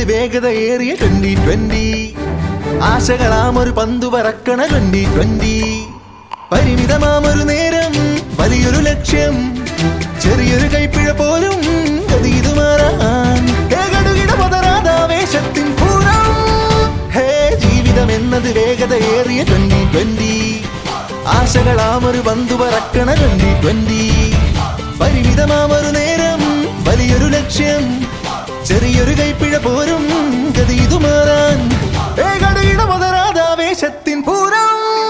വേഗതയേറിയ 2020. ആശകളാമൊരു പന്തു പറക്കണ 2020. പരിമിതമാമൊരു നേരം, വലിയൊരു ലക്ഷ്യം, ചെറിയൊരു കൈപ്പിഴ പോലും ഗതിയിതു മാറാൻ. പതരാതാവേശത്തിൻ പൂരം. ഹേ ജീവിതം എന്നത് വേഗതയേറിയ 2020. ആശകളാമൊരു പന്തു പറക്കണ 2020. പരിമിതമാമൊരു നേരം, വലിയൊരു ലക്ഷ്യം, ചെറിയൊരു കൈപ്പിഴ പോരും ഗതിയിതു മാറാൻ. പതരാതാവേശത്തിൻ പൂരം.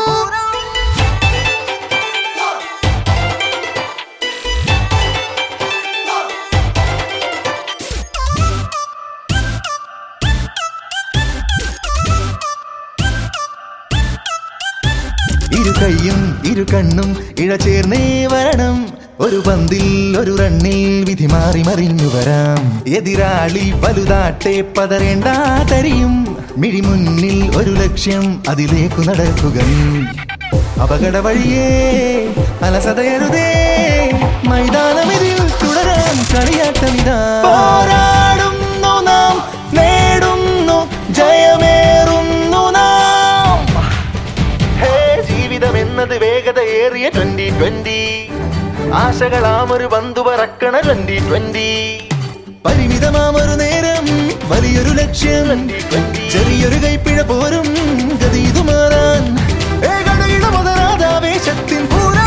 ഇരു കൈയും ഇരു കണ്ണും ഇഴ ചേർന്നേ വരണം. ഒരു പന്തിൽ ഒരു റണ്ണിൽ വിധി മാറി മറിഞ്ഞു വരാം. എതിരാളി വലുതാട്ടെ പതറേണ്ട തരിയും. മിഴിമുന്നിൽ ഒരു ലക്ഷ്യം, അതിലേക്കു നടക്കുക നീ. അപകട വഴിയേ അലസതയരുതേ, മൈതാനമിതിൽ തുടരാൻ കളിയാട്ടമിതാ. പോരാടുന്നു നാം, നേടുന്നു ജയമേറുന്നു നാം. ഹേ ജീവിതം എന്നത് വേഗതയേറിയ 2020. ആശകളാമൊരു പന്തു പറക്കണ 2020. പരിമിതമാമൊരു നേരം, വലിയൊരു ലക്ഷ്യം, ചെറിയൊരു കൈപ്പിഴ പോരും ഗതിയിതു മാറാൻ. പതരാതാവേശത്തിൻ പൂരം.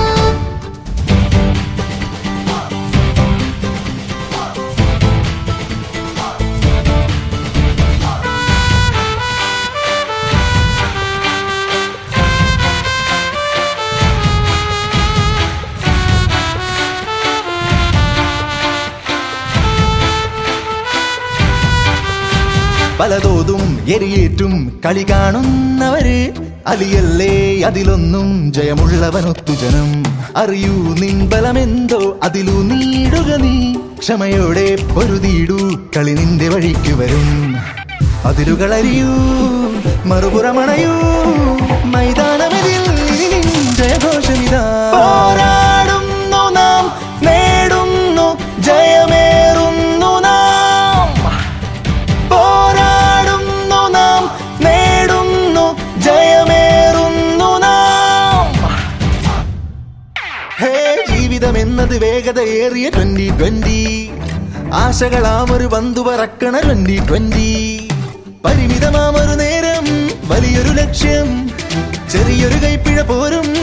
പലതോതും എരിയേറ്റും കളി കാണുന്നവര് അലിയല്ലേ, അതിലൊന്നും ജയമുള്ളവനൊത്തു ജനം. അറിയൂ നിൻ ബലമെന്തോ, അതിലു നീടുക നീ. ക്ഷമയോടെ പൊരുതീടൂ, കളി നിന്റെ വഴിക്ക് വരും. അതിരുകളറിയൂ, മറുപുറമണയൂ, മൈതാനമിതിൽ ജയഘോഷമിതാ. പോരാടുന്നു നാം, നേടുന്നു ജയമേറുന്നു നാം. പോരാടുന്നു നാം, നേടുന്നു ജയമേറുന്നു നാം. ഹേ ജീവിതം എന്നത് വേഗതയേറിയ 2020. ആശകളാമൊരു പന്തു പറക്കണ 2020. പരിമിതമാമൊരു നേരം, വലിയൊരു ലക്ഷ്യം, ചെറിയൊരു കൈപ്പിഴ പോരും